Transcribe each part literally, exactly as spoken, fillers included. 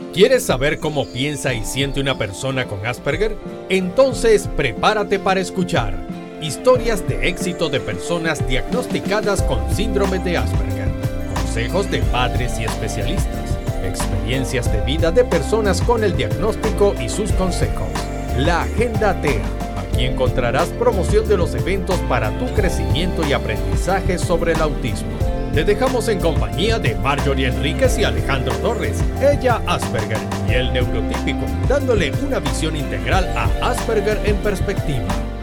¿Quieres saber cómo piensa y siente una persona con Asperger? Entonces prepárate para escuchar historias de éxito de personas diagnosticadas con síndrome de Asperger, consejos de padres y especialistas, experiencias de vida de personas con el diagnóstico y sus consejos. La Agenda T E A. Aquí encontrarás promoción de los eventos para tu crecimiento y aprendizaje sobre el autismo. Te dejamos en compañía de Marjorie Enríquez y Alejandro Torres, ella Asperger y el neurotípico, dándole una visión integral a Asperger en perspectiva.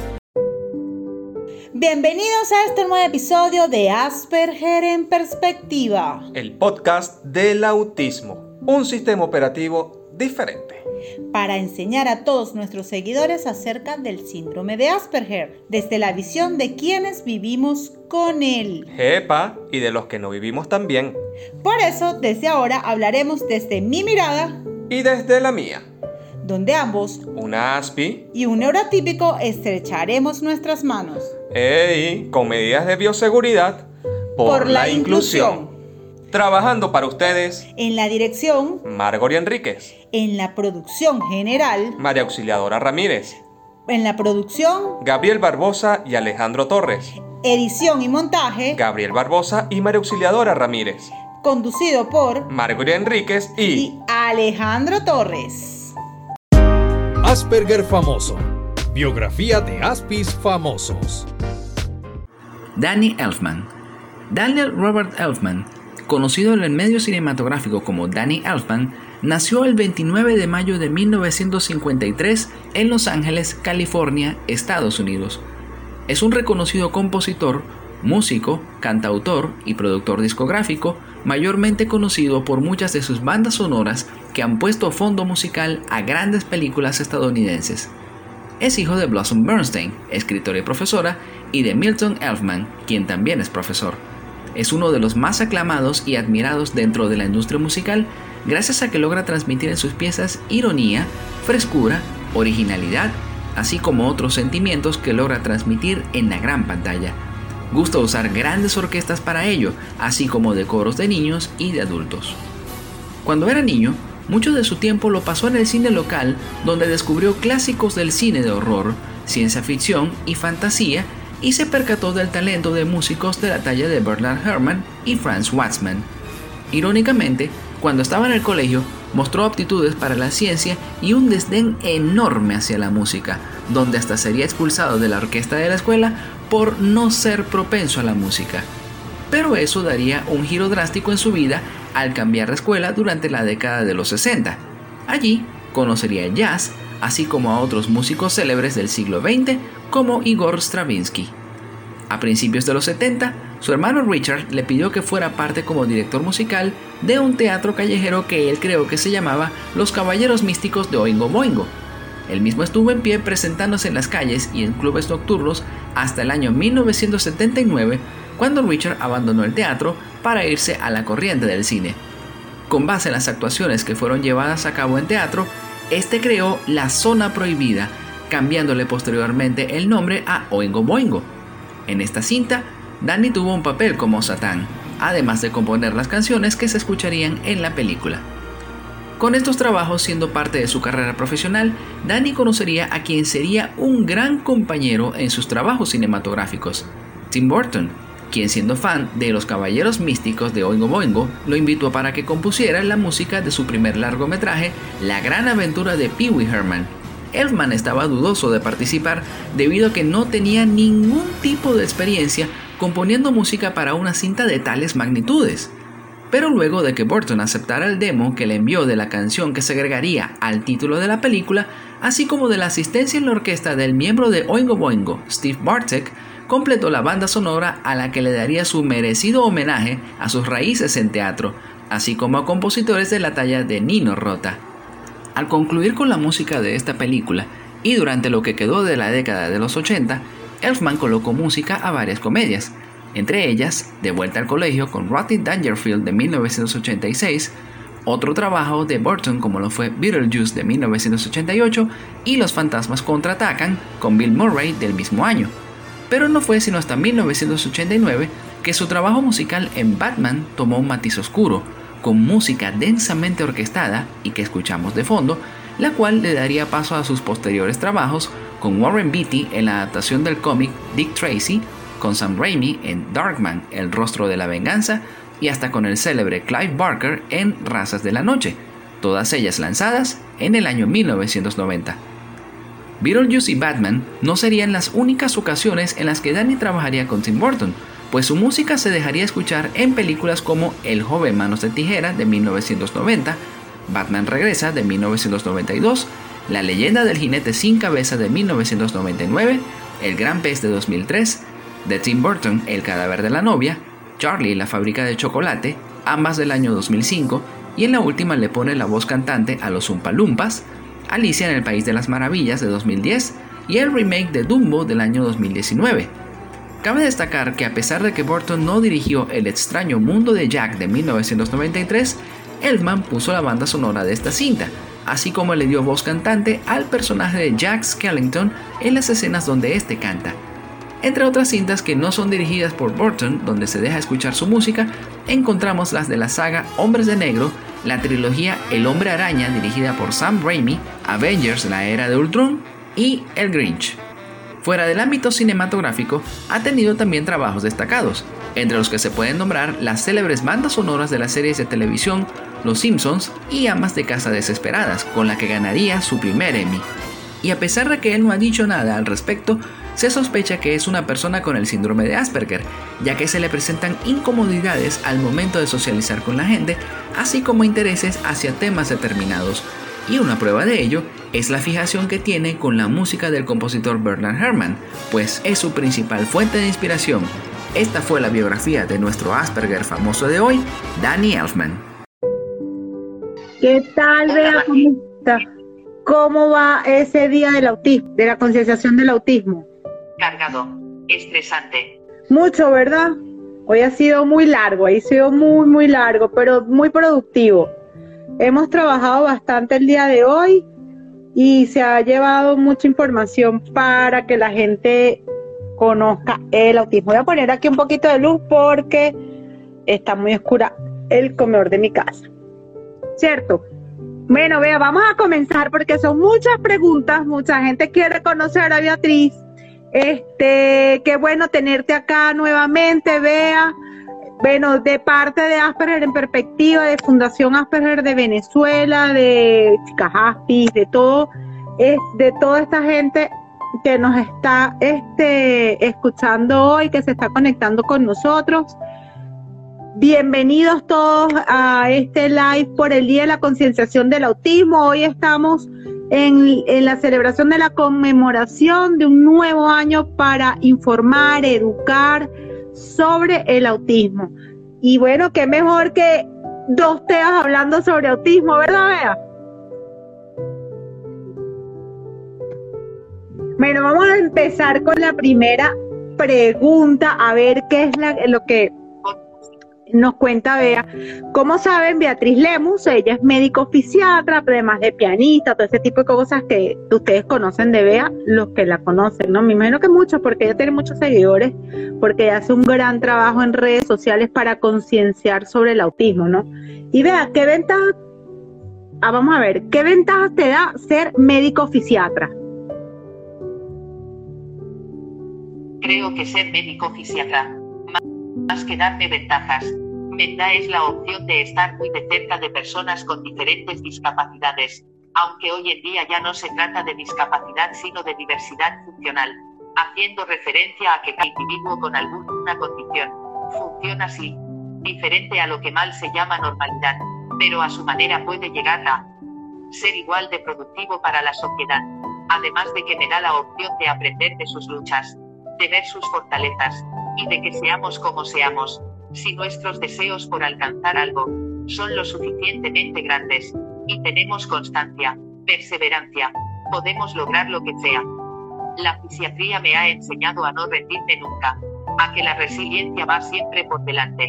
Bienvenidos a este nuevo episodio de Asperger en perspectiva, el podcast del autismo, un sistema operativo diferente, para enseñar a todos nuestros seguidores acerca del síndrome de Asperger, desde la visión de quienes vivimos con él. Epa, y de los que no vivimos también. Por eso, desde ahora hablaremos desde mi mirada y desde la mía, donde ambos, una ASPI y un neurotípico, estrecharemos nuestras manos. ¡Ey! Con medidas de bioseguridad por, por la, la inclusión. inclusión. Trabajando para ustedes, en la dirección, Marjorie Enríquez. En la producción general, María Auxiliadora Ramírez. En la producción, Gabriel Barbosa y Alejandro Torres. Edición y montaje, Gabriel Barbosa y María Auxiliadora Ramírez. Conducido por Marjorie Enríquez y, y Alejandro Torres. Asperger famoso. Biografía de Aspis famosos. Danny Elfman. Daniel Robert Elfman, conocido en el medio cinematográfico como Danny Elfman, nació el veintinueve de mayo de mil novecientos cincuenta y tres en Los Ángeles, California, Estados Unidos. Es un reconocido compositor, músico, cantautor y productor discográfico, mayormente conocido por muchas de sus bandas sonoras que han puesto fondo musical a grandes películas estadounidenses. Es hijo de Blossom Bernstein, escritora y profesora, y de Milton Elfman, quien también es profesor. Es uno de los más aclamados y admirados dentro de la industria musical, gracias a que logra transmitir en sus piezas ironía, frescura, originalidad, así como otros sentimientos que logra transmitir en la gran pantalla. Gusta usar grandes orquestas para ello, así como de coros de niños y de adultos. Cuando era niño, mucho de su tiempo lo pasó en el cine local, donde descubrió clásicos del cine de horror, ciencia ficción y fantasía, y se percató del talento de músicos de la talla de Bernard Herrmann y Franz Waxman. Irónicamente, cuando estaba en el colegio, mostró aptitudes para la ciencia y un desdén enorme hacia la música, donde hasta sería expulsado de la orquesta de la escuela por no ser propenso a la música. Pero eso daría un giro drástico en su vida al cambiar de escuela durante la década de los sesenta. Allí conocería el jazz, así como a otros músicos célebres del siglo veinte como Igor Stravinsky. A principios de los setenta, su hermano Richard le pidió que fuera parte como director musical de un teatro callejero que él creó que se llamaba Los Caballeros Místicos de Oingo Boingo. Él mismo estuvo en pie presentándose en las calles y en clubes nocturnos hasta el año mil novecientos setenta y nueve, cuando Richard abandonó el teatro para irse a la corriente del cine. Con base en las actuaciones que fueron llevadas a cabo en teatro, este creó La Zona Prohibida, cambiándole posteriormente el nombre a Oingo Boingo. En esta cinta, Danny tuvo un papel como Satán, además de componer las canciones que se escucharían en la película. Con estos trabajos siendo parte de su carrera profesional, Danny conocería a quien sería un gran compañero en sus trabajos cinematográficos, Tim Burton, quien siendo fan de Los Caballeros Místicos de Oingo Boingo, lo invitó para que compusiera la música de su primer largometraje, La Gran Aventura de Pee Wee Herman. Elfman estaba dudoso de participar debido a que no tenía ningún tipo de experiencia componiendo música para una cinta de tales magnitudes. Pero luego de que Burton aceptara el demo que le envió de la canción que se agregaría al título de la película, así como de la asistencia en la orquesta del miembro de Oingo Boingo, Steve Bartek, completó la banda sonora a la que le daría su merecido homenaje a sus raíces en teatro, así como a compositores de la talla de Nino Rota. Al concluir con la música de esta película, y durante lo que quedó de la década de los ochenta, Elfman colocó música a varias comedias, entre ellas De Vuelta al Colegio con Rodney Dangerfield de mil novecientos ochenta y seis, otro trabajo de Burton como lo fue Beetlejuice de mil novecientos ochenta y ocho y Los Fantasmas Contraatacan con Bill Murray del mismo año. Pero no fue sino hasta mil novecientos ochenta y nueve que su trabajo musical en Batman tomó un matiz oscuro, con música densamente orquestada y que escuchamos de fondo, la cual le daría paso a sus posteriores trabajos con Warren Beatty en la adaptación del cómic Dick Tracy, con Sam Raimi en Darkman, El rostro de la venganza, y hasta con el célebre Clive Barker en Razas de la noche, todas ellas lanzadas en el año mil novecientos noventa. Beetlejuice y Batman no serían las únicas ocasiones en las que Danny trabajaría con Tim Burton, pues su música se dejaría escuchar en películas como El joven manos de tijera de mil novecientos noventa, Batman regresa de mil novecientos noventa y dos, La leyenda del jinete sin cabeza de mil novecientos noventa y nueve, El gran pez de dos mil tres, de Tim Burton El cadáver de la novia, Charlie la fábrica de chocolate, ambas del año dos mil cinco, y en la última le pone la voz cantante a los Oompa Loompas, Alicia en el País de las Maravillas de dos mil diez y el remake de Dumbo del año dos mil diecinueve. Cabe destacar que a pesar de que Burton no dirigió El extraño mundo de Jack de mil novecientos noventa y tres, Elfman puso la banda sonora de esta cinta, así como le dio voz cantante al personaje de Jack Skellington en las escenas donde este canta. Entre otras cintas que no son dirigidas por Burton, donde se deja escuchar su música, encontramos las de la saga Hombres de Negro, la trilogía El Hombre Araña dirigida por Sam Raimi, Avengers la Era de Ultron y El Grinch. Fuera del ámbito cinematográfico, ha tenido también trabajos destacados, entre los que se pueden nombrar las célebres bandas sonoras de las series de televisión Los Simpsons y Amas de Casa Desesperadas, con la que ganaría su primer Emmy. Y a pesar de que él no ha dicho nada al respecto, se sospecha que es una persona con el síndrome de Asperger, ya que se le presentan incomodidades al momento de socializar con la gente, así como intereses hacia temas determinados. Y una prueba de ello es la fijación que tiene con la música del compositor Bernard Herrmann, pues es su principal fuente de inspiración. Esta fue la biografía de nuestro Asperger famoso de hoy, Danny Elfman. ¿Qué tal, Bea? ¿Cómo está? ¿Cómo va ese día del autismo, de la concienciación del autismo? Cargado, estresante. Mucho, ¿verdad? Hoy ha sido muy largo, ha sido muy, muy largo, pero muy productivo. Hemos trabajado bastante el día de hoy y se ha llevado mucha información para que la gente conozca el autismo. Voy a poner aquí un poquito de luz porque está muy oscura el comedor de mi casa. ¿Cierto? Bueno, vea, vamos a comenzar porque son muchas preguntas, mucha gente quiere conocer a Beatriz. Este, qué bueno tenerte acá nuevamente, Bea. Bueno, de parte de Asperger en Perspectiva, de Fundación Asperger de Venezuela, de Chicas Aspis, de todo, es de toda esta gente que nos está este, escuchando hoy, que se está conectando con nosotros. Bienvenidos todos a este live por el Día de la Concienciación del Autismo. Hoy estamos en, en la celebración de la conmemoración de un nuevo año para informar, educar sobre el autismo. Y bueno, qué mejor que dos teas hablando sobre autismo, ¿verdad, Bea? Bueno, vamos a empezar con la primera pregunta, a ver qué es la, lo que nos cuenta Bea. Como saben, Beatriz Lemus, ella es médico fisiatra, además de pianista, todo ese tipo de cosas que ustedes conocen de Bea, los que la conocen, ¿no? Me imagino que muchos, porque ella tiene muchos seguidores, porque ella hace un gran trabajo en redes sociales para concienciar sobre el autismo, ¿no? Y Bea, ¿qué ventajas? Ah, vamos a ver, ¿qué ventajas te da ser médico fisiatra? Creo que ser médico fisiatra, más que darme ventajas, me da es la opción de estar muy de cerca de personas con diferentes discapacidades, aunque hoy en día ya no se trata de discapacidad sino de diversidad funcional, haciendo referencia a que cada individuo con alguna condición funciona así, diferente a lo que mal se llama normalidad, pero a su manera puede llegar a ser igual de productivo para la sociedad, además de que me da la opción de aprender de sus luchas, de ver sus fortalezas, y de que seamos como seamos, si nuestros deseos por alcanzar algo son lo suficientemente grandes, y tenemos constancia, perseverancia, podemos lograr lo que sea. La fisiatría me ha enseñado a no rendirme nunca, a que la resiliencia va siempre por delante.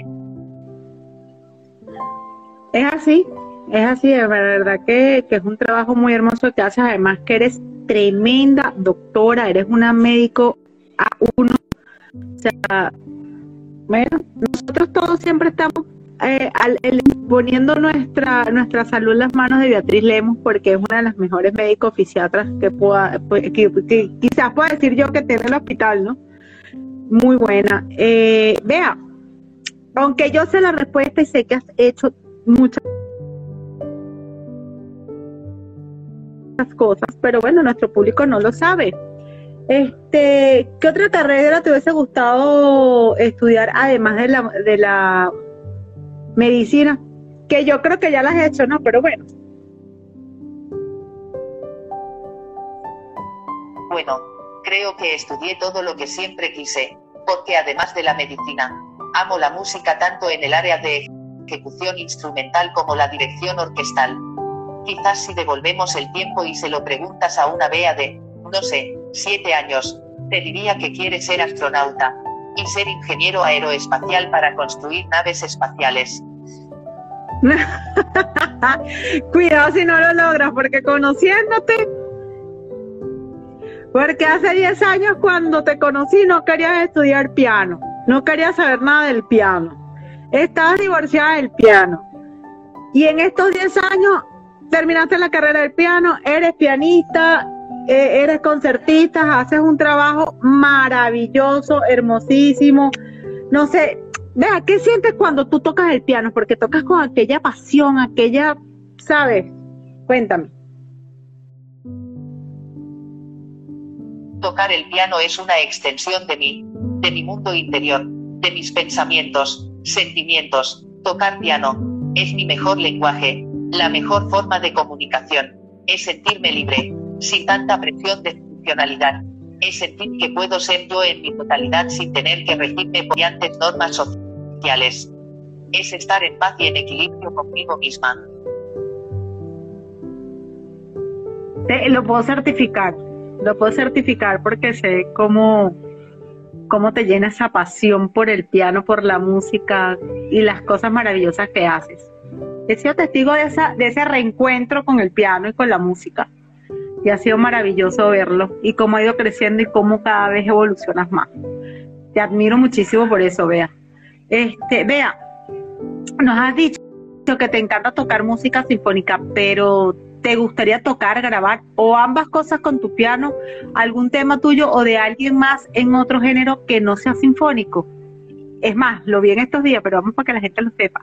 Es así, es así, de verdad que, que es un trabajo muy hermoso que haces, además que eres tremenda doctora, eres una médico A uno. O sea, bueno, nosotros todos siempre estamos eh, al, el, poniendo nuestra nuestra salud en las manos de Beatriz Lemos, porque es una de las mejores médicos fisiatras que pueda, que, que quizás pueda decir yo que tiene el hospital, ¿no? Muy buena. Eh, vea, aunque yo sé la respuesta y sé que has hecho muchas cosas, pero bueno, nuestro público no lo sabe. Este, ¿qué otra carrera te hubiese gustado estudiar además de la de la medicina? Que yo creo que ya las has hecho, ¿no? Pero bueno. Bueno, creo que estudié todo lo que siempre quise, porque además de la medicina, amo la música tanto en el área de ejecución instrumental como la dirección orquestal. Quizás si devolvemos el tiempo y se lo preguntas a una Bea de, no sé, siete años, te diría que quiere ser astronauta y ser ingeniero aeroespacial para construir naves espaciales. Cuidado si no lo logras, porque conociéndote, porque hace diez años cuando te conocí no querías estudiar piano, no querías saber nada del piano, estabas divorciada del piano, y en estos diez años terminaste la carrera del piano, eres pianista, eh, eres concertista, haces un trabajo maravilloso, hermosísimo. No sé, vea, ¿qué sientes cuando tú tocas el piano? Porque tocas con aquella pasión, aquella, ¿sabes? Cuéntame. Tocar el piano es una extensión de mí, de mi mundo interior, de mis pensamientos, sentimientos. Tocar piano es mi mejor lenguaje. La mejor forma de comunicación es sentirme libre, sin tanta presión de funcionalidad. Es sentir que puedo ser yo en mi totalidad sin tener que regirme por mediante normas sociales. Es estar en paz y en equilibrio conmigo misma. Te, lo puedo certificar, lo puedo certificar porque sé cómo, cómo te llena esa pasión por el piano, por la música y las cosas maravillosas que haces. He sido testigo de, esa, de ese reencuentro con el piano y con la música. Y ha sido maravilloso verlo. Y cómo ha ido creciendo y cómo cada vez evolucionas más. Te admiro muchísimo por eso, Bea. Este, Bea, nos has dicho que te encanta tocar música sinfónica, pero ¿te gustaría tocar, grabar o ambas cosas con tu piano? ¿Algún tema tuyo o de alguien más en otro género que no sea sinfónico? Es más, lo vi en estos días, pero vamos para que la gente lo sepa.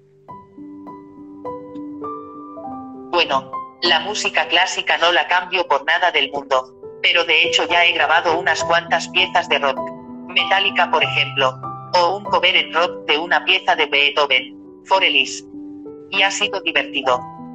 Bueno, la música clásica no la cambio por nada del mundo, pero de hecho ya he grabado unas cuantas piezas de rock. Metallica, por ejemplo, o un cover en rock de una pieza de Beethoven, For Elise. Y ha sido divertido.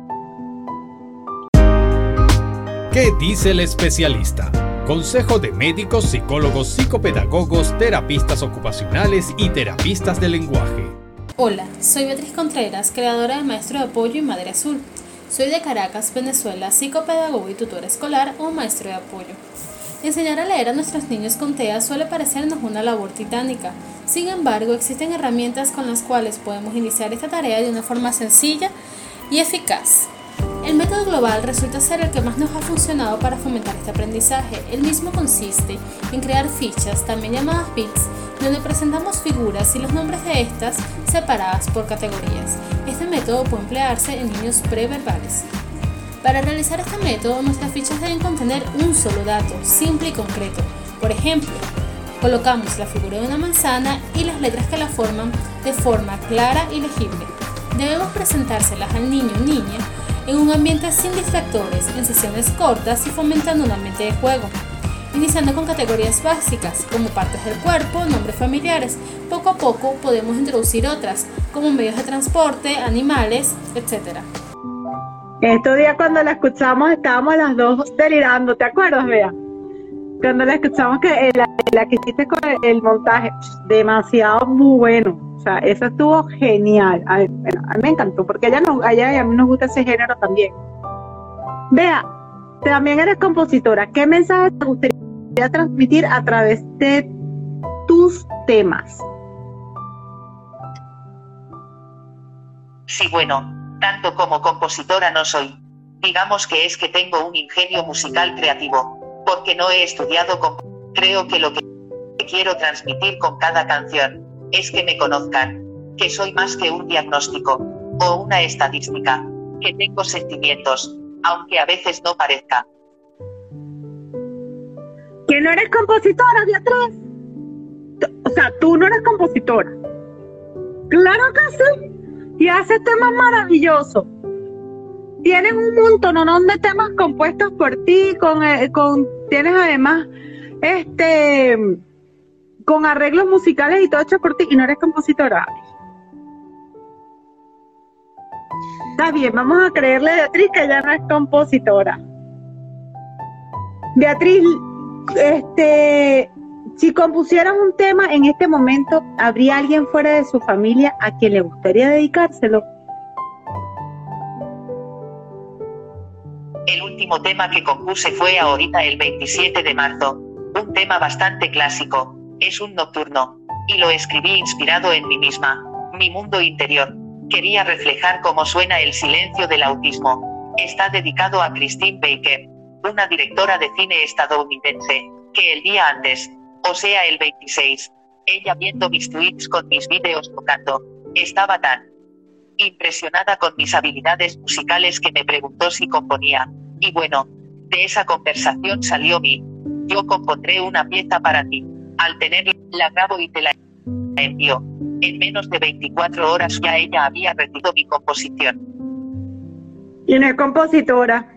¿Qué dice el especialista? Consejo de médicos, psicólogos, psicopedagogos, terapistas ocupacionales y terapistas de lenguaje. Hola, soy Beatriz Contreras, creadora de Maestro de Apoyo y Madre Azul. Soy de Caracas, Venezuela, psicopedagogo y tutor escolar o maestro de apoyo. Enseñar a leer a nuestros niños con T E A suele parecernos una labor titánica. Sin embargo, existen herramientas con las cuales podemos iniciar esta tarea de una forma sencilla y eficaz. El método global resulta ser el que más nos ha funcionado para fomentar este aprendizaje. El mismo consiste en crear fichas, también llamadas bits, donde presentamos figuras y los nombres de estas separadas por categorías. Este método puede emplearse en niños preverbales. Para realizar este método, nuestras fichas deben contener un solo dato, simple y concreto. Por ejemplo, colocamos la figura de una manzana y las letras que la forman de forma clara y legible. Debemos presentárselas al niño o niña en un ambiente sin distractores, en sesiones cortas y fomentando un ambiente de juego. Iniciando con categorías básicas, como partes del cuerpo, nombres familiares. Poco a poco podemos introducir otras, como medios de transporte, animales, etcétera. Estos días cuando la escuchamos estábamos las dos delirando, ¿te acuerdas, Bea? Cuando la escuchamos que la, la que hiciste con el, el montaje, demasiado muy bueno. O sea, eso estuvo genial. A mí, bueno, a mí me encantó, porque a ella, no, a ella y a mí nos gusta ese género también. Bea, también eres compositora. ¿Qué mensaje te gustaría transmitir a través de tus temas? Sí, bueno, tanto como compositora no soy. Digamos que es que tengo un ingenio musical creativo, porque no he estudiado con... Creo que lo que quiero transmitir con cada canción es que me conozcan, que soy más que un diagnóstico o una estadística, que tengo sentimientos, aunque a veces no parezca. ¿Que no eres compositora, Beatriz? O sea, tú no eres compositora. Claro que sí. Y haces temas maravillosos. Tienes un montón de temas compuestos por ti, con, eh, con tienes además este con arreglos musicales y todo hecho por ti, y no eres compositora. Está bien, vamos a creerle a Beatriz que ella no es compositora. Beatriz, este, si compusieras un tema en este momento, ¿habría alguien fuera de su familia a quien le gustaría dedicárselo? El último tema que compuse fue ahorita el veintisiete de marzo, un tema bastante clásico, es un nocturno, y lo escribí inspirado en mí misma, mi mundo interior. Quería reflejar cómo suena el silencio del autismo. Está dedicado a Christine Baker, una directora de cine estadounidense, que el día antes, o sea el veintiséis, ella viendo mis tweets con mis vídeos tocando, estaba tan impresionada con mis habilidades musicales que me preguntó si componía, y bueno, de esa conversación salió mi, yo compondré una pieza para ti, al tenerla, la grabo y te la envío. En menos de veinticuatro horas ya ella había recibido mi composición. Y no es compositora.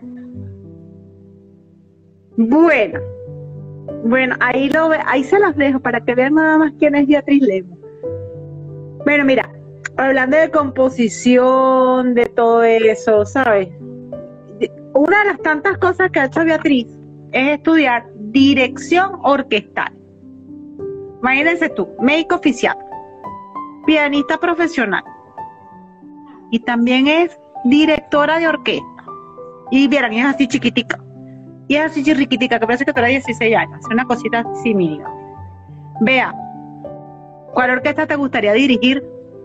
Bueno, bueno, ahí lo ve, ahí se las dejo para que vean nada más quién es Beatriz Lemos. Bueno, mira, hablando de composición, de todo eso, ¿sabes? Una de las tantas cosas que ha hecho Beatriz es estudiar dirección orquestal. Imagínense tú, médico oficial, pianista profesional, y también es directora de orquesta. Y vieran, es así chiquitica, y es así chirriquitica, que parece que tiene dieciséis años, es una cosita así mínima. Vea, ¿cuál orquesta te gustaría dirigir?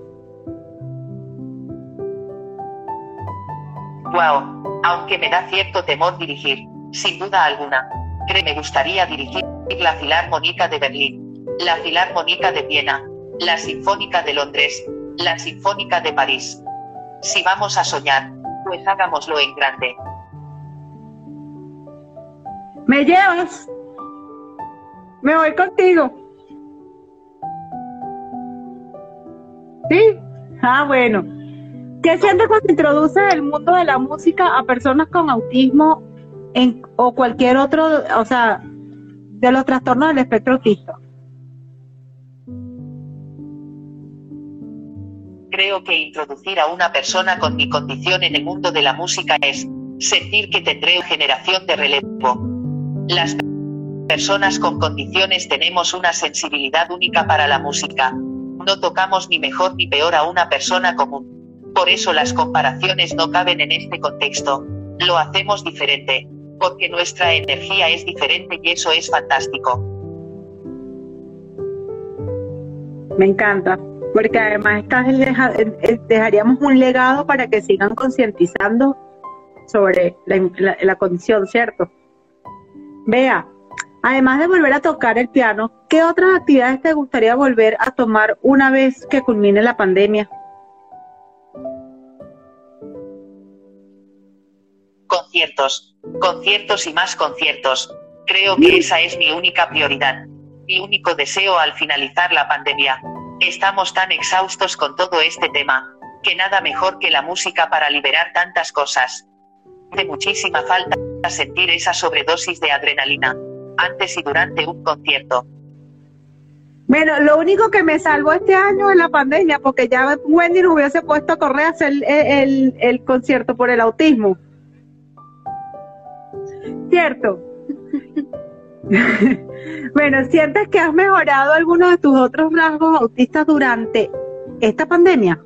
Wow, aunque me da cierto temor dirigir, sin duda alguna. Creo que me gustaría dirigir la Filarmónica de Berlín, la Filarmónica de Viena, la Sinfónica de Londres, la Sinfónica de París. Si vamos a soñar, pues hagámoslo en grande. ¿Me llevas? Me voy contigo. ¿Sí? Ah, bueno. ¿Qué sientes cuando introduces el mundo de la música a personas con autismo en, o cualquier otro, o sea, de los trastornos del espectro autista? Creo que introducir a una persona con mi condición en el mundo de la música es sentir que tendré una generación de relevo. Las personas con condiciones tenemos una sensibilidad única para la música. No tocamos ni mejor ni peor a una persona común. Por eso las comparaciones no caben en este contexto. Lo hacemos diferente, porque nuestra energía es diferente y eso es fantástico. Me encanta, porque además estás deja, dejaríamos un legado para que sigan concientizando sobre la, la, la condición, ¿cierto? Vea, además de volver a tocar el piano, ¿qué otras actividades te gustaría volver a tomar una vez que culmine la pandemia? Conciertos, conciertos y más conciertos. Creo que esa es mi única prioridad, mi único deseo al finalizar la pandemia. Estamos tan exhaustos con todo este tema, que nada mejor que la música para liberar tantas cosas. Hace muchísima falta sentir esa sobredosis de adrenalina, antes y durante un concierto. Bueno, lo único que me salvó este año es la pandemia, porque ya Wendy no hubiese puesto a correr a hacer el, el, el concierto por el autismo. ¿Cierto? Bueno, ¿sientes que has mejorado algunos de tus otros rasgos autistas durante esta pandemia?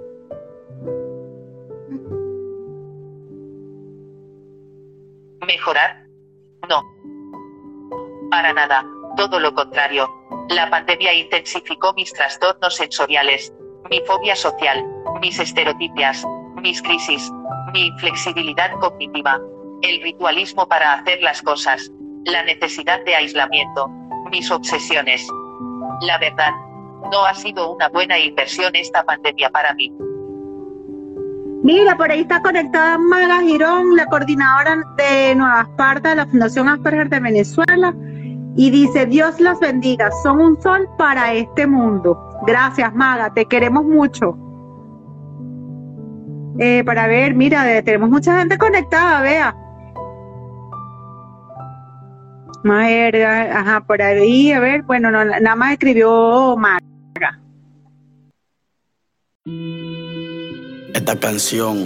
¿Mejorar? No. Para nada, todo lo contrario. La pandemia intensificó mis trastornos sensoriales, mi fobia social, mis estereotipias, mis crisis, mi inflexibilidad cognitiva, el ritualismo para hacer las cosas, la necesidad de aislamiento, mis obsesiones. La verdad, No ha sido una buena inversión esta pandemia para mí. Mira, por ahí está conectada Maga Girón, la coordinadora de Nueva Esparta de la Fundación Asperger de Venezuela, y dice: Dios las bendiga, son un sol para este mundo. Gracias, Maga, te queremos mucho. Eh, para ver, mira, de, tenemos mucha gente conectada, vea. A ver, ajá, por ahí, a ver, bueno, no, nada más escribió Maga. Esta canción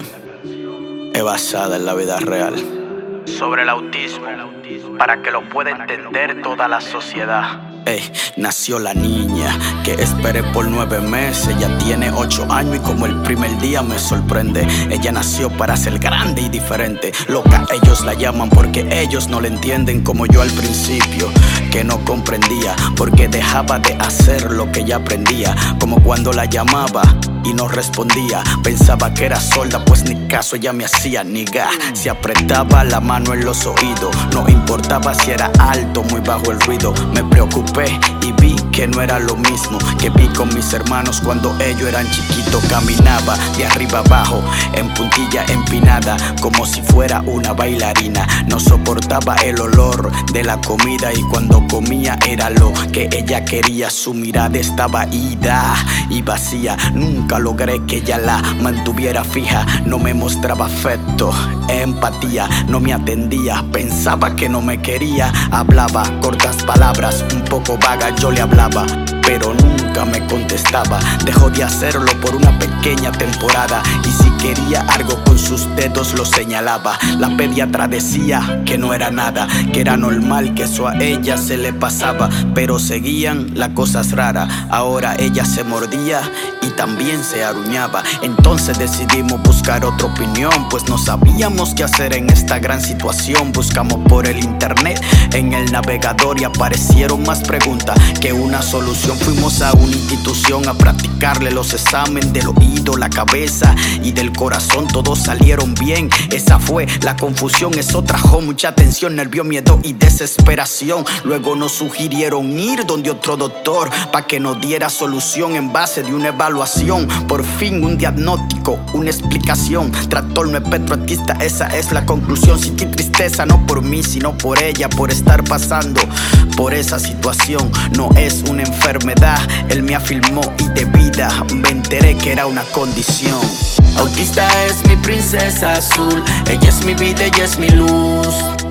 es basada en la vida real sobre el autismo, para que lo pueda entender toda la sociedad. Ey, nació la niña que esperé por nueve meses. Ella tiene ocho años y como el primer día me sorprende. Ella nació para ser grande y diferente. Loca ellos la llaman porque ellos no la entienden, como yo al principio, que no comprendía porque dejaba de hacer lo que ella aprendía. Como cuando la llamaba y no respondía, pensaba que era sorda, pues ni caso ella me hacía. Niga, se apretaba la mano en los oídos, no importaba si era alto o muy bajo el ruido. Me preocupé y vi que no era lo mismo que vi con mis hermanos cuando ellos eran chiquitos. Caminaba de arriba abajo, en puntilla empinada, como si fuera una bailarina. No soportaba el olor de la comida y cuando comía era lo que ella quería. Su mirada estaba ida y vacía. Nunca logré que ella la mantuviera fija. No me mostraba afecto, empatía, no me atendía. Pensaba que no me quería. Hablaba cortas palabras, un poco vaga, yo le hablaba, pero nunca me contestaba. Dejó de hacerlo por una pequeña temporada y si quería algo con sus dedos lo señalaba. La pediatra decía que no era nada, que era normal, que eso a ella se le pasaba, pero seguían las cosas raras. Ahora ella se mordía y también se aruñaba. Entonces decidimos buscar otra opinión, pues no sabíamos qué hacer en esta gran situación. Buscamos por el internet, en el navegador, y aparecieron más preguntas que una solución. Fuimos a una institución a practicarle los exámenes del oído, la cabeza y del corazón. Todos salieron bien, esa fue la confusión. Eso trajo mucha tensión, nervio, miedo y desesperación. Luego nos sugirieron ir donde otro doctor para que nos diera solución en base de una evaluación. Por fin un diagnóstico, una explicación. Trastorno espectro autista, esa es la conclusión. Sentí tristeza, no por mí sino por ella, por estar pasando por esa situación. No es una enfermedad, él me afirmó y de vida me enteré que era una condición. Autista es mi princesa azul, ella es mi vida, ella es mi luz.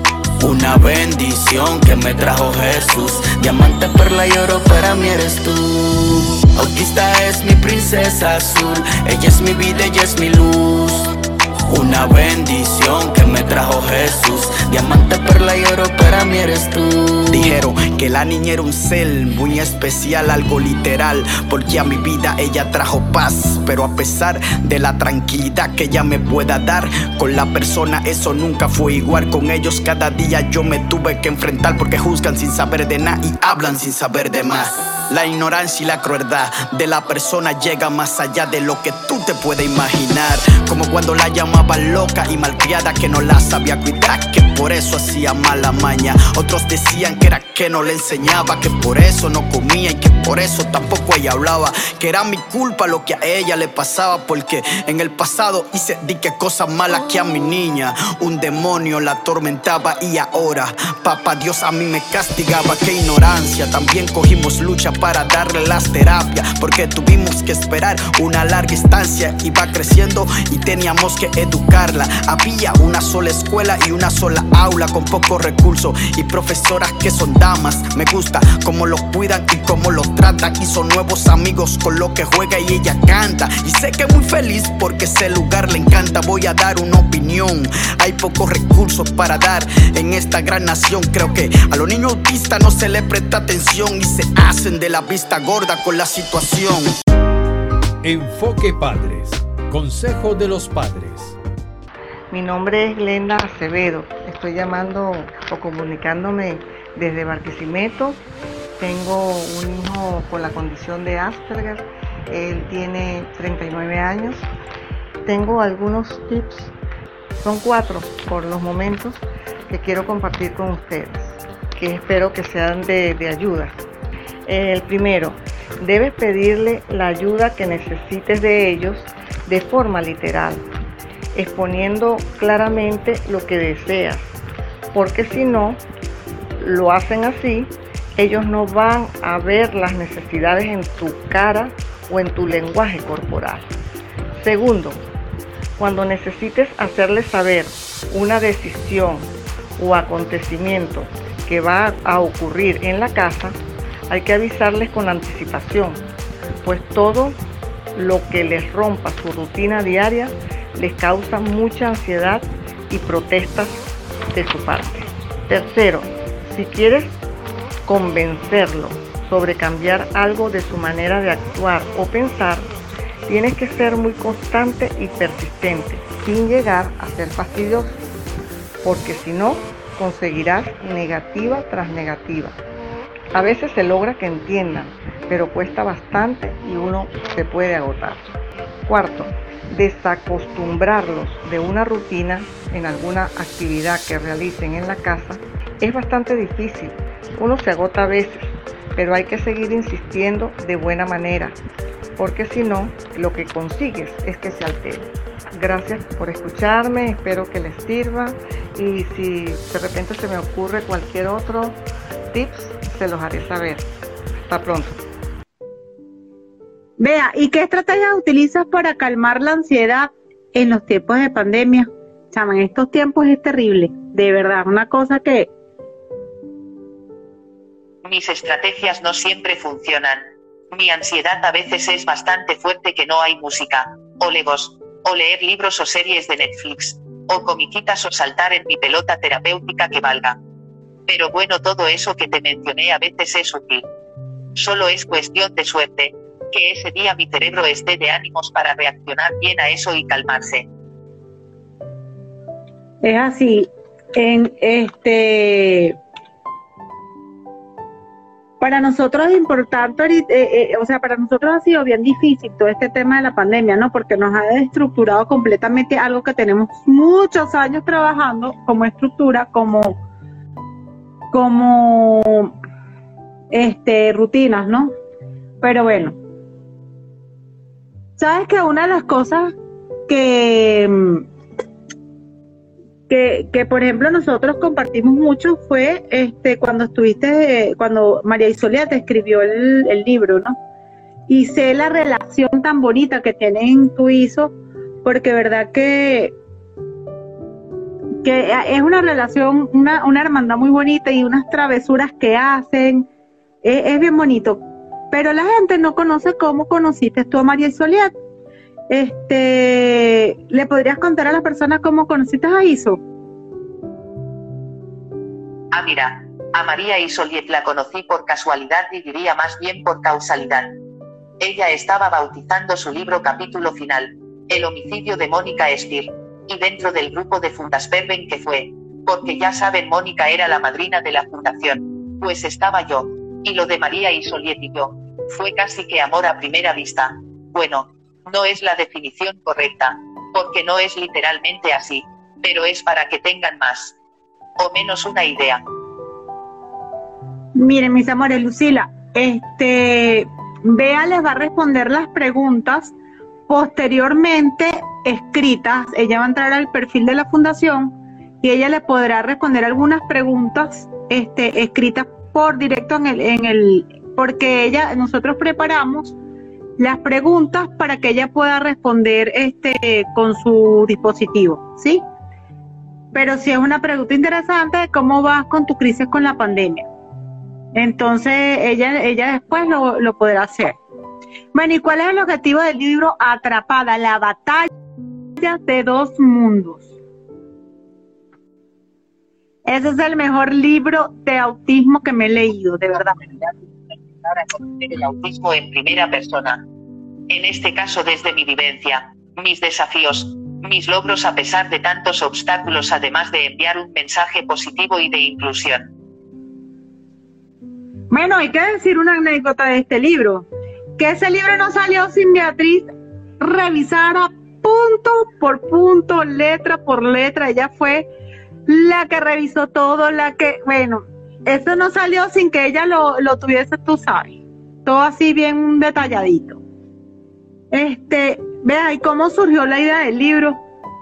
Una bendición que me trajo Jesús. Diamante, perla y oro, para mí eres tú. Autista es mi princesa azul, ella es mi vida, ella es mi luz. Una bendición que me trajo Jesús. Diamante, perla y oro, para mí eres tú. Dijeron que la niña era un ser muy especial, algo literal, porque a mi vida ella trajo paz. Pero a pesar de la tranquilidad que ella me pueda dar, con la persona eso nunca fue igual. Con ellos cada día yo me tuve que enfrentar, porque juzgan sin saber de nada y hablan sin saber de más. La ignorancia y la crueldad de la persona llega más allá de lo que tú te puedes imaginar. Como cuando la llamaban loca y malcriada, que no la sabía cuidar, que por eso hacía mala maña. Otros decían que era que no le enseñaba, que por eso no comía y que por eso tampoco ella hablaba. Que era mi culpa lo que a ella le pasaba, porque en el pasado hice di que cosas malas que a mi niña un demonio la atormentaba. Y ahora papá Dios a mí me castigaba. Qué ignorancia, también cogimos lucha para darle las terapias, porque tuvimos que esperar una larga estancia. Iba creciendo y teníamos que educarla. Había una sola escuela y una sola aula con pocos recursos y profesoras que son damas. Me gusta cómo los cuidan y cómo los tratan. Hizo nuevos amigos con lo que juega y ella canta. Y sé que muy feliz porque ese lugar le encanta. Voy a dar una opinión. Hay pocos recursos para dar en esta gran nación. Creo que a los niños autistas no se les presta atención y se hacen de la vista gorda con la situación. Enfoque Padres. Consejo de los padres. Mi nombre es Glenda Acevedo. Estoy llamando o comunicándome desde Barquisimeto. Tengo un hijo con la condición de Asperger. Él tiene treinta y nueve años. Tengo algunos tips, son cuatro por los momentos, que quiero compartir con ustedes, que espero que sean de, de ayuda. El primero, debes pedirle la ayuda que necesites de ellos de forma literal, exponiendo claramente lo que deseas, porque si no lo hacen así, ellos no van a ver las necesidades en tu cara o en tu lenguaje corporal. Segundo, cuando necesites hacerles saber una decisión o acontecimiento que va a ocurrir en la casa, hay que avisarles con anticipación, pues todo lo que les rompa su rutina diaria les causa mucha ansiedad y protestas de su parte. Tercero, si quieres convencerlo sobre cambiar algo de su manera de actuar o pensar, tienes que ser muy constante y persistente, sin llegar a ser fastidioso, porque si no, conseguirás negativa tras negativa. A veces se logra que entiendan, pero cuesta bastante y uno se puede agotar. Cuarto, desacostumbrarlos de una rutina en alguna actividad que realicen en la casa es bastante difícil. Uno se agota a veces, pero hay que seguir insistiendo de buena manera, porque si no, lo que consigues es que se altere. Gracias por escucharme, espero que les sirva, y si de repente se me ocurre cualquier otro tips, se los haré saber. Hasta pronto. Vea, ¿y qué estrategias utilizas para calmar la ansiedad en los tiempos de pandemia? Chama, en estos tiempos es terrible, de verdad, una cosa que... Mis estrategias no siempre funcionan. Mi ansiedad a veces es bastante fuerte que no hay música, o legos, o leer libros o series de Netflix, o comiquitas o saltar en mi pelota terapéutica que valga. Pero bueno, todo eso que te mencioné a veces es útil. Solo es cuestión de suerte, que ese día mi cerebro esté de ánimos para reaccionar bien a eso y calmarse. Es así, en este... Para nosotros es importante, eh, eh, o sea, para nosotros ha sido bien difícil todo este tema de la pandemia, ¿no? Porque nos ha desestructurado completamente algo que tenemos muchos años trabajando como estructura, como, como, este, rutinas, ¿no? Pero bueno, ¿sabes que una de las cosas que... Que, que por ejemplo nosotros compartimos mucho fue este cuando estuviste, eh, cuando María Isolia te escribió el, el libro, ¿no? Y sé la relación tan bonita que tienen tú y Iso, porque verdad que que es una relación, una, una hermandad muy bonita y unas travesuras que hacen, es, es bien bonito, pero la gente no conoce cómo conociste tú a María Isolia. Este, ¿le podrías contar a las personas cómo conociste a Iso? Ah, mira, a María Isoliet la conocí por casualidad y diría más bien por causalidad. Ella estaba bautizando su libro capítulo final, El homicidio de Mónica Espir, y dentro del grupo de Fundasperven que fue, porque ya saben, Mónica era la madrina de la fundación, pues estaba yo, y lo de María Isoliet y yo, fue casi que amor a primera vista. Bueno, no es la definición correcta, porque no es literalmente así, pero es para que tengan más o menos una idea. Miren, mis amores, Lucila, este, Bea les va a responder las preguntas posteriormente escritas. Ella va a entrar al perfil de la fundación y ella le podrá responder algunas preguntas este, escritas por directo en el, en el, porque ella, nosotros preparamos las preguntas para que ella pueda responder este con su dispositivo, ¿sí? Pero si es una pregunta interesante de cómo vas con tu crisis con la pandemia. Entonces ella, ella después lo, lo podrá hacer. Bueno, ¿y cuál es el objetivo del libro Atrapada? La batalla de dos mundos. Ese es el mejor libro de autismo que me he leído, de verdad. Para conocer el autismo en primera persona. En este caso desde mi vivencia, mis desafíos, mis logros a pesar de tantos obstáculos, además de enviar un mensaje positivo y de inclusión. Bueno, hay que decir una anécdota de este libro, que ese libro no salió sin Beatriz revisara punto por punto, letra por letra. Ella fue la que revisó todo, la que, bueno, eso no salió sin que ella lo, lo tuviese, tú sabes. todo así bien detalladito. Este, vea, ¿y cómo surgió la idea del libro?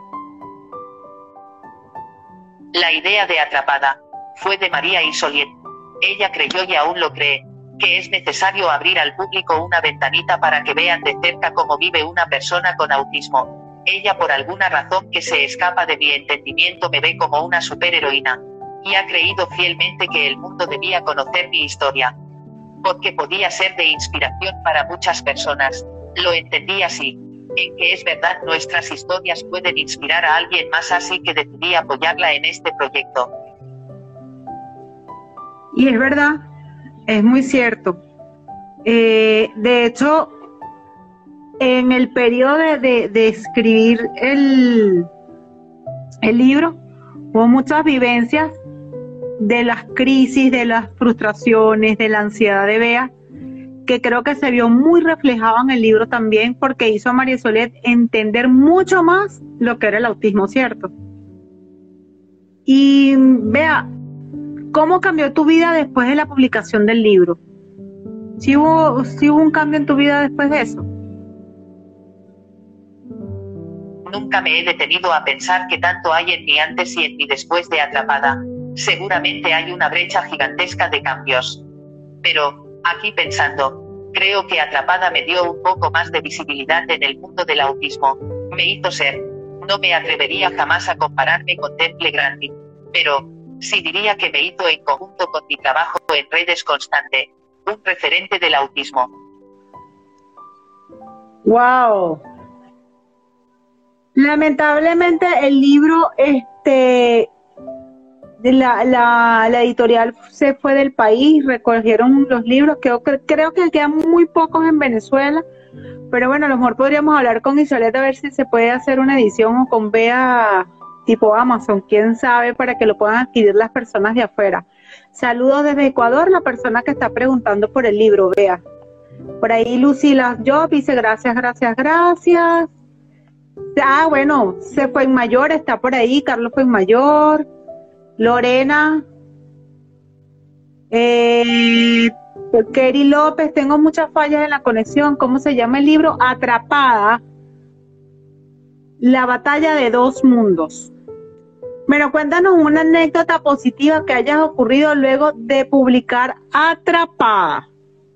La idea de Atrapada fue de María Isoliet. Ella creyó y aún lo cree, que es necesario abrir al público una ventanita para que vean de cerca cómo vive una persona con autismo. Ella, por alguna razón que se escapa de mi entendimiento, me ve como una superheroína, y ha creído fielmente que el mundo debía conocer mi historia, porque podía ser de inspiración para muchas personas. Lo entendí así, en que es verdad, nuestras historias pueden inspirar a alguien más, así que decidí apoyarla en este proyecto. Y es verdad, es muy cierto. Eh, de hecho, en el periodo de, de, de escribir el, el libro, hubo muchas vivencias de las crisis, de las frustraciones, de la ansiedad de Bea, que creo que se vio muy reflejado en el libro también, porque hizo a María Isoliet entender mucho más lo que era el autismo, ¿cierto? Y Bea, ¿cómo cambió tu vida después de la publicación del libro? ¿Sí hubo, sí hubo un cambio en tu vida después de eso? Nunca me he detenido a pensar qué tanto hay en mi antes y en mi después de Atrapada. Seguramente hay una brecha gigantesca de cambios. Pero, aquí pensando, creo que Atrapada me dio un poco más de visibilidad en el mundo del autismo. Me hizo ser. No me atrevería jamás a compararme con Temple Grandin, pero sí diría que me hizo, en conjunto con mi trabajo en redes constante, un referente del autismo. Wow. Lamentablemente el libro, este, la, la, la editorial se fue del país, recogieron los libros, creo, creo que quedan muy pocos en Venezuela, pero bueno, a lo mejor podríamos hablar con Isoliet a ver si se puede hacer una edición o con Bea tipo Amazon, quién sabe, para que lo puedan adquirir las personas de afuera. Saludos desde Ecuador, la persona que está preguntando por el libro, Bea. Por ahí Lucila Job dice gracias, gracias, gracias. Ah, bueno, se fue en mayor, está por ahí, Carlos fue en mayor, Lorena, eh, Kerry López, tengo muchas fallas en la conexión. ¿Cómo se llama el libro? Atrapada, la batalla de dos mundos. Bueno, cuéntanos una anécdota positiva que hayas ocurrido luego de publicar Atrapada.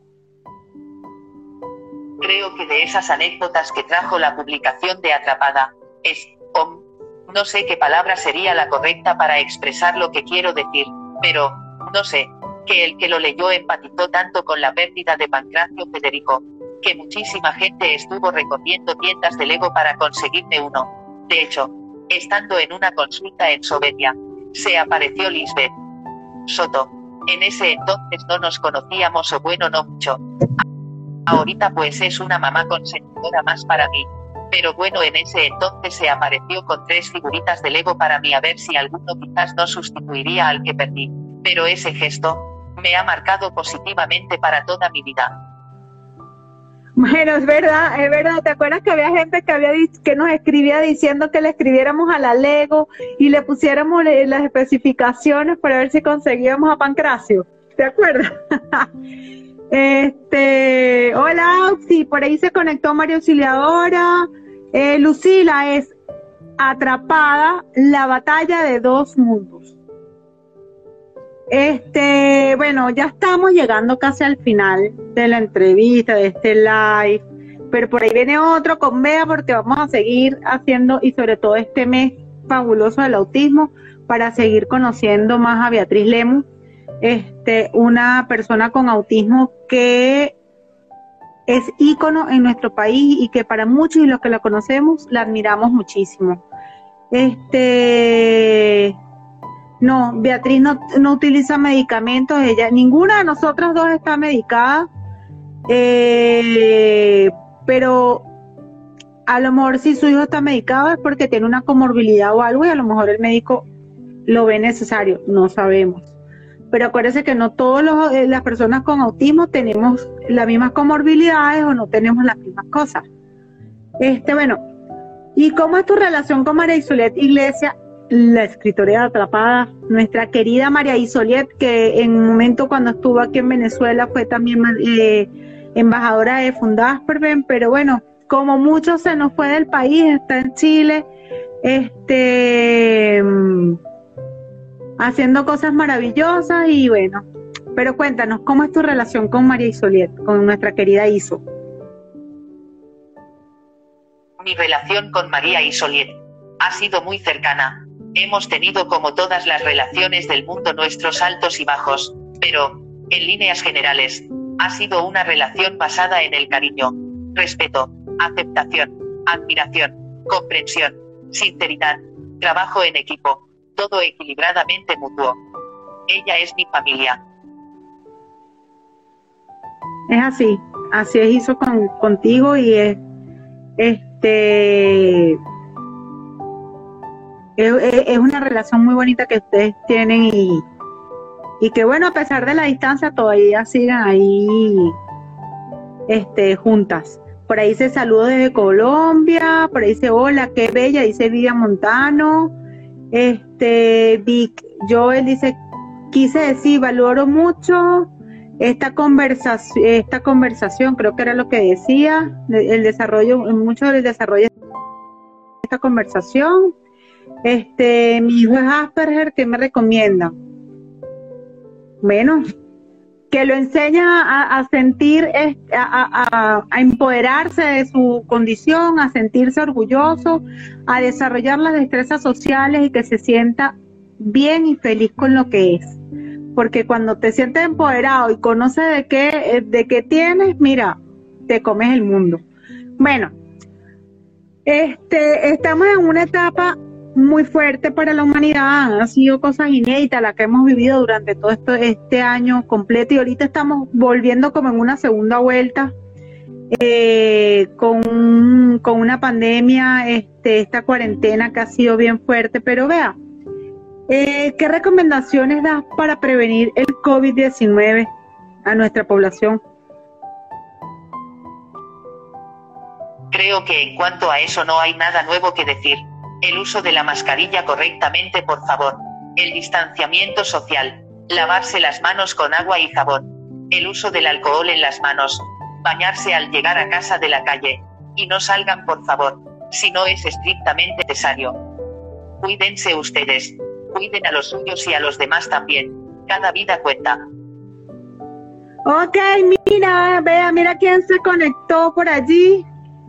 Creo que de esas anécdotas que trajo la publicación de Atrapada, es, oh, no sé qué palabra sería la correcta para expresar lo que quiero decir, pero, no sé, que el que lo leyó empatizó tanto con la pérdida de Pancracio Federico, que muchísima gente estuvo recorriendo tiendas de Lego para conseguirme uno. De hecho, estando en una consulta en Sobetia, se apareció Lisbeth Soto. En ese entonces no nos conocíamos, o bueno, no mucho. Ahorita pues es una mamá consentidora más para mí. Pero bueno, en ese entonces se apareció con tres figuritas de Lego para mí, a ver si alguno quizás no sustituiría al que perdí. Pero ese gesto me ha marcado positivamente para toda mi vida. Bueno, es verdad, es verdad. ¿Te acuerdas que había gente que había dicho, que nos escribía diciendo que le escribiéramos a la Lego y le pusiéramos le, las especificaciones para ver si conseguíamos a Pancracio? ¿Te acuerdas? Este, hola, sí, por ahí se conectó María Auxiliadora. Eh, Lucila, es Atrapada, la batalla de dos mundos. Este, bueno, ya estamos llegando casi al final de la entrevista, de este live, pero por ahí viene otro con Bea, porque vamos a seguir haciendo, y sobre todo este mes fabuloso del autismo, para seguir conociendo más a Beatriz Lemus. Este, una persona con autismo que es ícono en nuestro país y que para muchos y los que la conocemos la admiramos muchísimo. Este, no, Beatriz no, no utiliza medicamentos, ella, ninguna de nosotras dos está medicada, eh, pero a lo mejor si su hijo está medicado es porque tiene una comorbilidad o algo, y a lo mejor el médico lo ve necesario, no sabemos. Pero acuérdense que no todas eh, las personas con autismo tenemos las mismas comorbilidades o no tenemos las mismas cosas. Este, bueno, ¿y cómo es tu relación con María Isoliet Iglesias, la escritora de Atrapada, nuestra querida María Isoliet, que en un momento cuando estuvo aquí en Venezuela fue también eh, embajadora de Fundasperven, pero bueno, como mucho se nos fue del país, está en Chile, este, haciendo cosas maravillosas y bueno, pero cuéntanos, ¿cómo es tu relación con María Isoliet, con nuestra querida Iso? Mi relación con María Isoliet ha sido muy cercana. Hemos tenido, como todas las relaciones del mundo, nuestros altos y bajos, pero, en líneas generales, ha sido una relación basada en el cariño, respeto, aceptación, admiración, comprensión, sinceridad, trabajo en equipo, todo equilibradamente mutuo. Ella es mi familia. Es así, así es Iso con, contigo y es, este, es, es una relación muy bonita que ustedes tienen y, y que bueno, a pesar de la distancia todavía sigan ahí, este, juntas. Por ahí se saludo desde Colombia, por ahí dice hola, qué bella, dice Vivian Montano, este, Vic Joel dice, quise decir, valoro mucho esta conversación, esta conversación, creo que era lo que decía, el desarrollo, mucho del desarrollo de esta conversación. Este, mi hijo es Asperger, ¿qué me recomienda? Bueno, que lo enseña a, a sentir, a, a, a empoderarse de su condición, a sentirse orgulloso, a desarrollar las destrezas sociales y que se sienta bien y feliz con lo que es. Porque cuando te sientes empoderado y conoces de qué, de qué tienes, mira, te comes el mundo. Bueno, este, estamos en una etapa muy fuerte para la humanidad, han sido cosas inéditas las que hemos vivido durante todo esto, este año completo y ahorita estamos volviendo como en una segunda vuelta eh, con, con una pandemia, este, esta cuarentena que ha sido bien fuerte, pero vea, eh, ¿qué recomendaciones das para prevenir el COVID diecinueve a nuestra población? Creo que en cuanto a eso no hay nada nuevo que decir. El uso de la mascarilla correctamente, por favor. El distanciamiento social. Lavarse las manos con agua y jabón. El uso del alcohol en las manos. Bañarse al llegar a casa de la calle. Y no salgan, por favor, si no es estrictamente necesario. Cuídense ustedes. Cuiden a los suyos y a los demás también. Cada vida cuenta. Ok, mira, vea, mira quién se conectó por allí.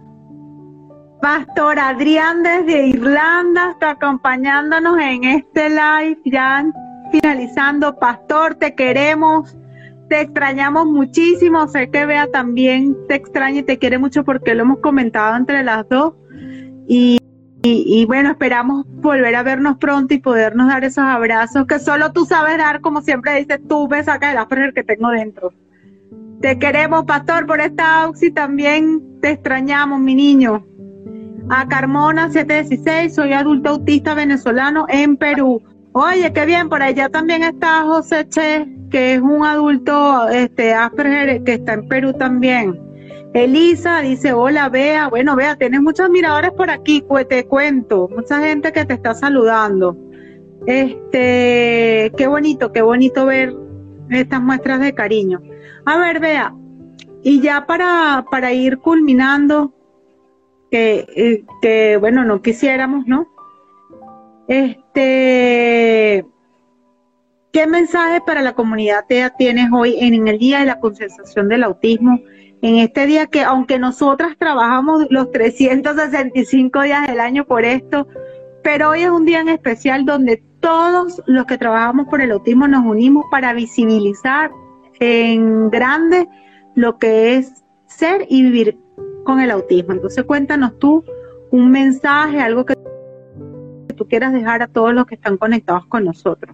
Pastor Adrián desde Irlanda está acompañándonos en este live, ya finalizando. Pastor, te queremos, te extrañamos muchísimo, sé que Bea también te extraña y te quiere mucho porque lo hemos comentado entre las dos y, y, y bueno, esperamos volver a vernos pronto y podernos dar esos abrazos que solo tú sabes dar, como siempre dices, tú me sacas el Asperger que tengo dentro. Te queremos, Pastor, por esta auxi también te extrañamos, mi niño. A Carmona siete dieciséis, soy adulto autista venezolano en Perú. Oye, qué bien, por allá también está José Che, que es un adulto este, Asperger, que está en Perú también. Elisa dice, hola, Bea. Bueno, Bea, tienes muchos admiradores por aquí, pues te cuento, mucha gente que te está saludando. Este, qué bonito, qué bonito ver estas muestras de cariño. A ver, Bea, y ya para, para ir culminando, que, que bueno, no quisiéramos, ¿no? Este, ¿qué mensaje para la comunidad T E A tienes hoy en, en el Día de la Concientización del Autismo? En este día que, aunque nosotras trabajamos los trescientos sesenta y cinco días del año por esto, pero hoy es un día en especial donde todos los que trabajamos por el autismo nos unimos para visibilizar en grande lo que es ser y vivir con el autismo. Entonces cuéntanos tú un mensaje, algo que tú quieras dejar a todos los que están conectados con nosotros.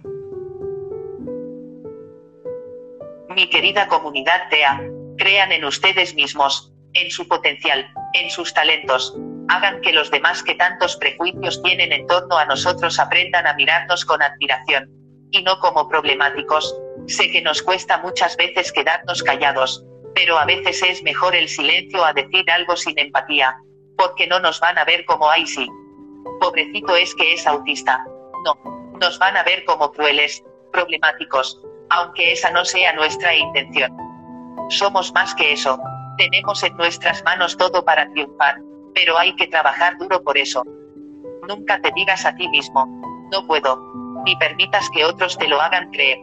Mi querida comunidad T E A, crean en ustedes mismos, en su potencial, en sus talentos. Hagan que los demás que tantos prejuicios tienen en torno a nosotros aprendan a mirarnos con admiración, y no como problemáticos. Sé que nos cuesta muchas veces quedarnos callados, pero a veces es mejor el silencio a decir algo sin empatía, porque no nos van a ver como ay sí, pobrecito es que es autista. No, nos van a ver como crueles, problemáticos, aunque esa no sea nuestra intención. Somos más que eso. Tenemos en nuestras manos todo para triunfar, pero hay que trabajar duro por eso. Nunca te digas a ti mismo, no puedo, ni permitas que otros te lo hagan creer.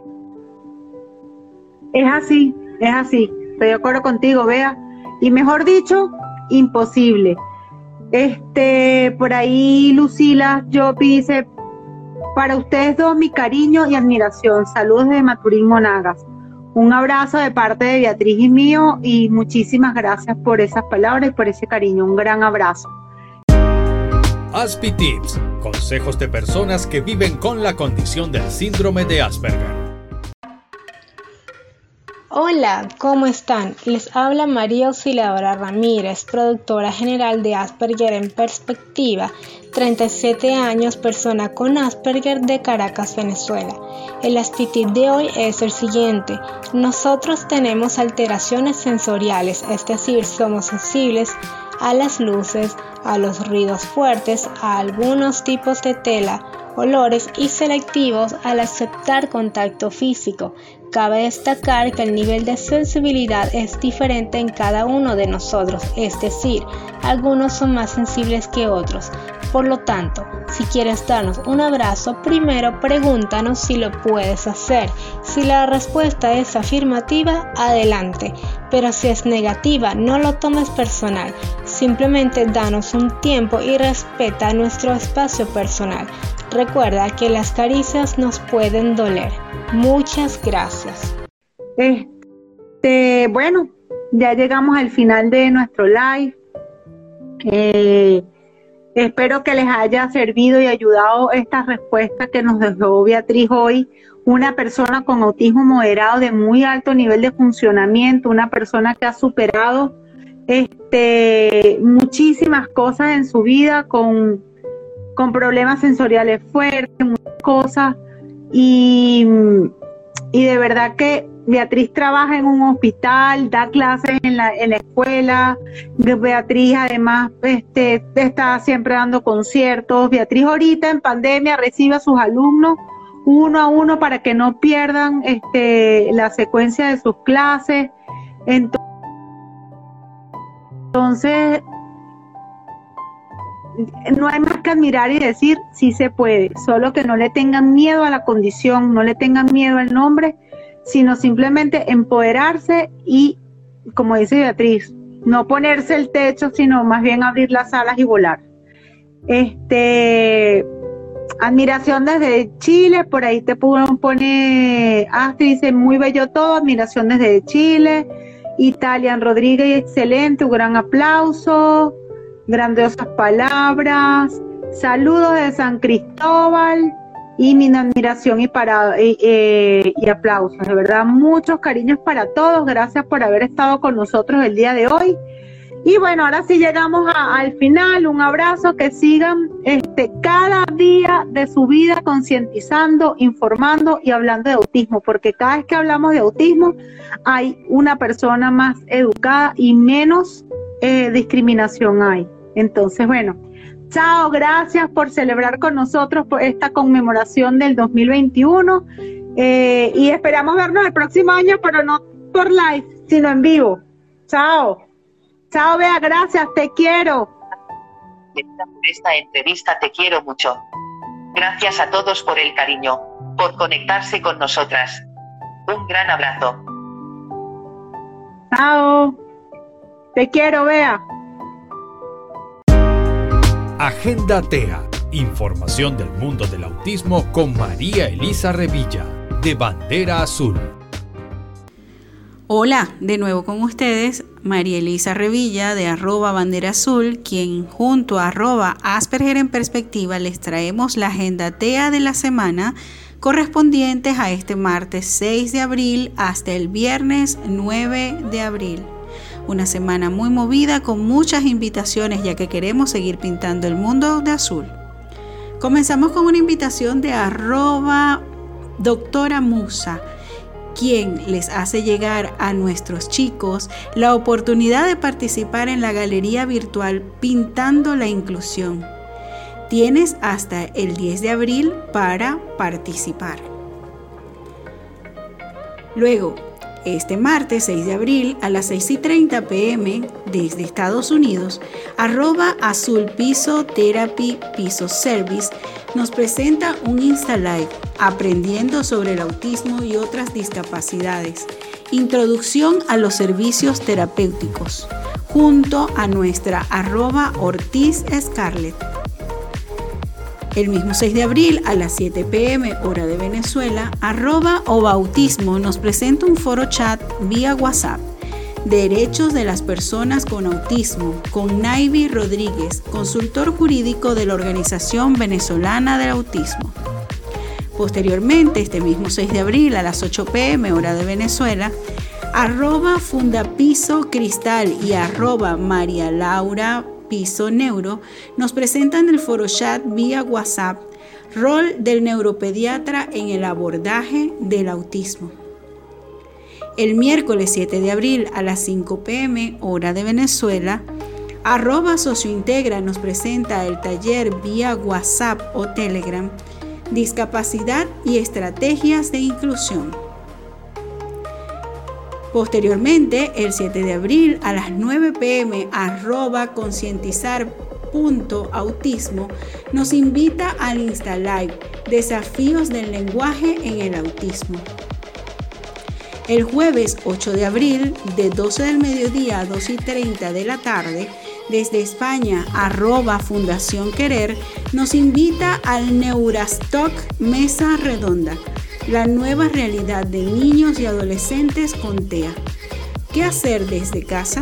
Es así, es así. Estoy de acuerdo contigo, Bea. Y mejor dicho, imposible. Este, por ahí Lucila Yopi dice, para ustedes dos mi cariño y admiración. Saludos de Maturín, Monagas. Un abrazo de parte de Beatriz y mío y muchísimas gracias por esas palabras y por ese cariño. Un gran abrazo. ASPITips, consejos de personas que viven con la condición del síndrome de Asperger. Hola, ¿cómo están? Les habla María Auxiliadora Ramírez, productora general de Asperger en Perspectiva, treinta y siete años, persona con Asperger de Caracas, Venezuela. El ASPITip de hoy es el siguiente. Nosotros tenemos alteraciones sensoriales, es decir, somos sensibles a las luces, a los ruidos fuertes, a algunos tipos de tela, olores y selectivos al aceptar contacto físico. Cabe destacar que el nivel de sensibilidad es diferente en cada uno de nosotros, es decir, algunos son más sensibles que otros. Por lo tanto, si quieres darnos un abrazo, primero pregúntanos si lo puedes hacer. Si la respuesta es afirmativa, adelante. Pero si es negativa, no lo tomes personal. Simplemente danos un tiempo y respeta nuestro espacio personal. Recuerda que las caricias nos pueden doler. Muchas gracias. Este, bueno, ya llegamos al final de nuestro live. Eh, espero que les haya servido y ayudado esta respuesta que nos dejó Beatriz hoy. Una persona con autismo moderado de muy alto nivel de funcionamiento, una persona que ha superado este, muchísimas cosas en su vida con, con problemas sensoriales fuertes, muchas cosas. Y, y de verdad que Beatriz trabaja en un hospital, da clases en la, en la escuela. Beatriz además este, está siempre dando conciertos. Beatriz ahorita en pandemia recibe a sus alumnos uno a uno para que no pierdan este, la secuencia de sus clases. Entonces, no hay más que admirar y decir sí se puede, solo que no le tengan miedo a la condición, no le tengan miedo al nombre, sino simplemente empoderarse y, como dice Beatriz, no ponerse el techo, sino más bien abrir las alas y volar. Este, admiración desde Chile, por ahí te pone Astrid, dice muy bello todo, admiración desde Chile. Italian Rodríguez, excelente, un gran aplauso. Grandiosas palabras, saludos de San Cristóbal y mi admiración y, para, y, eh, y aplausos, de verdad, muchos cariños para todos, gracias por haber estado con nosotros el día de hoy. Y bueno, ahora sí llegamos a, al final, un abrazo, que sigan este, cada día de su vida concientizando, informando y hablando de autismo, porque cada vez que hablamos de autismo hay una persona más educada y menos Eh, discriminación hay. Entonces, bueno, chao, gracias por celebrar con nosotros por esta conmemoración del dos mil veintiuno eh, y esperamos vernos el próximo año, pero no por live, sino en vivo. Chao, chao, Bea, gracias, te quiero. Por esta entrevista te quiero mucho. Gracias a todos por el cariño, por conectarse con nosotras. Un gran abrazo. Chao. Te quiero, Bea. Agenda T E A. Información del mundo del autismo con María Elisa Revilla, de Bandera Azul. Hola, de nuevo con ustedes, María Elisa Revilla de arroba Bandera Azul, quien junto a arroba Asperger en Perspectiva les traemos la Agenda T E A de la semana correspondientes a este martes seis de abril hasta el viernes nueve de abril. Una semana muy movida con muchas invitaciones, ya que queremos seguir pintando el mundo de azul. Comenzamos con una invitación de arroba doctora Musa, quien les hace llegar a nuestros chicos la oportunidad de participar en la galería virtual Pintando la Inclusión. Tienes hasta el diez de abril para participar. Luego, Este martes seis de abril a las seis y treinta pm desde Estados Unidos, arroba azul piso therapy piso service nos presenta un Insta Live aprendiendo sobre el autismo y otras discapacidades, introducción a los servicios terapéuticos, junto a nuestra arroba Ortiz Scarlett. El mismo seis de abril a las siete pm hora de Venezuela, arroba Obautismo nos presenta un foro chat vía WhatsApp, Derechos de las Personas con Autismo, con Naivi Rodríguez, consultor jurídico de la Organización Venezolana del Autismo. Posteriormente, este mismo seis de abril a las ocho pm hora de Venezuela, arroba Fundapiso Cristal y arroba María Laura Piso Neuro nos presentan el foro chat vía WhatsApp, rol del neuropediatra en el abordaje del autismo. El miércoles siete de abril a las cinco pm hora de Venezuela, arroba Sociointegra nos presenta el taller vía WhatsApp o Telegram, discapacidad y estrategias de inclusión. Posteriormente, el siete de abril a las nueve pm, arroba concientizar.autismo nos invita al Insta Live, Desafíos del lenguaje en el autismo. El jueves ocho de abril, de doce del mediodía a dos y treinta de la tarde, desde España, arroba Fundación Querer, nos invita al Neurastock Mesa Redonda, la nueva realidad de niños y adolescentes con T E A. ¿Qué hacer desde casa?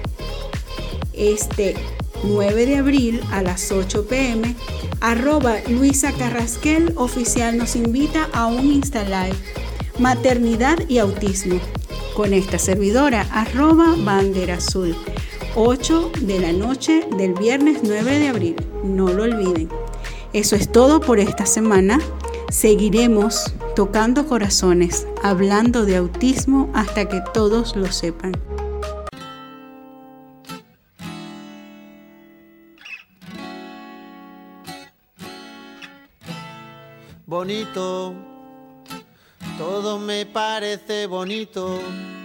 Este nueve de abril a las ocho pm, arroba Luisa Carrasquel Oficial nos invita a un Insta Live, Maternidad y Autismo, con esta servidora, arroba Bandera Azul, ocho de la noche del viernes nueve de abril. No lo olviden. Eso es todo por esta semana. Seguiremos tocando corazones, hablando de autismo hasta que todos lo sepan. Bonito, todo me parece bonito.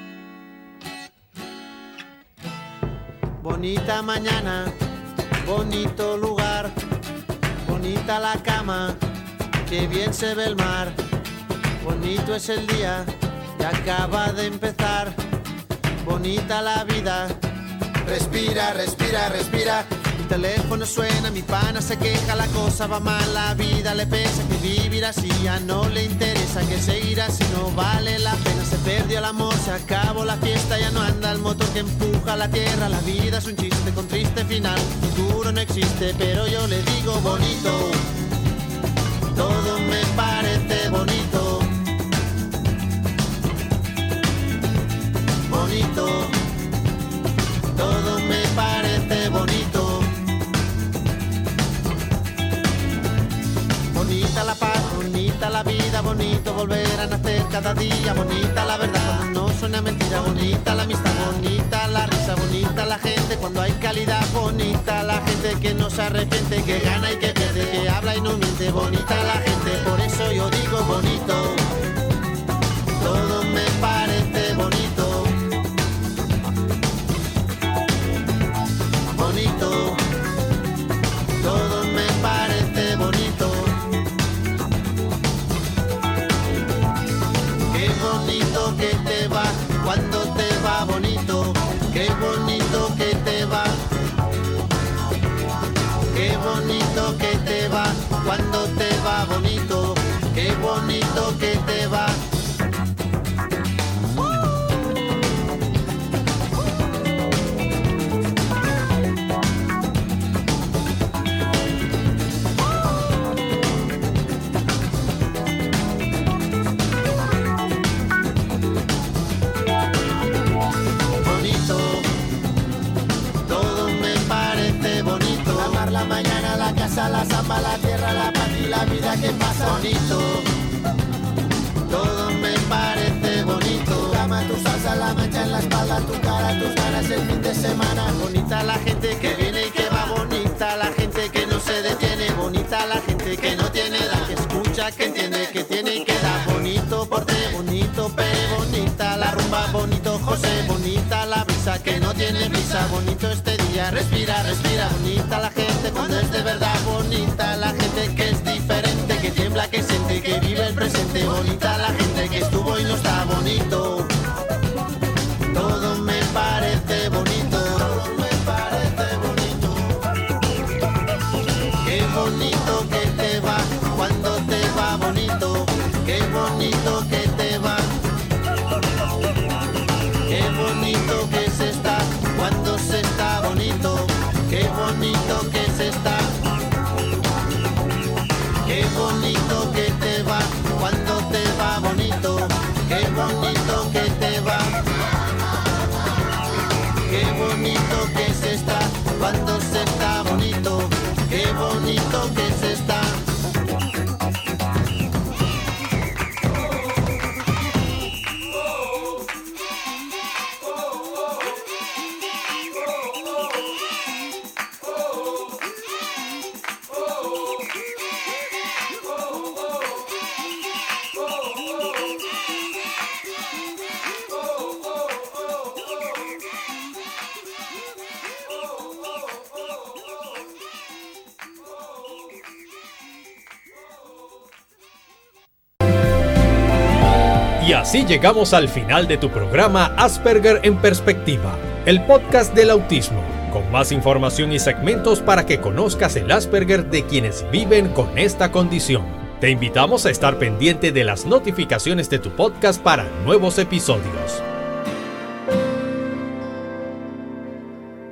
Bonita mañana, bonito lugar, bonita la cama, qué bien se ve el mar. Bonito es el día que acaba de empezar. Bonita la vida. Respira, respira, respira. Mi teléfono suena, mi pana se queja, la cosa va mal, la vida le pesa, que vivir así ya no le interesa, que seguir así no vale la pena. Se perdió el amor, se acabó la fiesta, ya no anda el motor que empuja la tierra. La vida es un chiste con triste final, futuro no existe, pero yo le digo bonito. Todo me parece bonito. Bonito. Todo me parece bonito. Bonita la paz, bonita la vida, bonito volver a nacer cada día. Bonita la verdad cuando no suena mentira, bonita la amistad, bonita la risa, bonita la gente cuando hay calidad, bonita la gente que no se arrepiente, que gana y que pierde, que habla y no miente, bonita la gente, por eso yo digo bonito. Todo me parece bonito. Bonito. Todo me parece bonito. Qué bonito que te va cuando te va bonito. Qué bonito que te va. Qué bonito que te va cuando te va bonito. Qué bonito que te va. La zamba, la tierra, la paz y la vida que pasa. Bonito, todo me parece bonito. Tu cama, tu salsa, la mancha en la espalda, tu cara, tus ganas el fin de semana. Bonita la gente que viene y que va, bonita la gente que no se detiene, bonita la gente que no tiene edad, que escucha, que entiende, que tiene y que da. Bonito porte, bonito pero bonita bonita la rumba, bonito José, bonita la brisa que no tiene brisa, bonito este día, respira, respira, bonita la gente cuando es de verdad, bonita la gente que es diferente, que tiembla, que siente, que vive el presente, bonita la gente que estuvo y no está bonito, todo me parece bonito, todo me parece bonito, qué bonito que te va, cuando te va bonito, qué bonito que te va, qué bonito que se está, cuando se está bonito, qué bonito que se está, qué bonito que te va, cuando te va bonito, qué bonito que te va, qué bonito que se está, cuando se está bonito, qué bonito que se está. Y así llegamos al final de tu programa Asperger en Perspectiva, el podcast del autismo, con más información y segmentos para que conozcas el Asperger de quienes viven con esta condición. Te invitamos a estar pendiente de las notificaciones de tu podcast para nuevos episodios.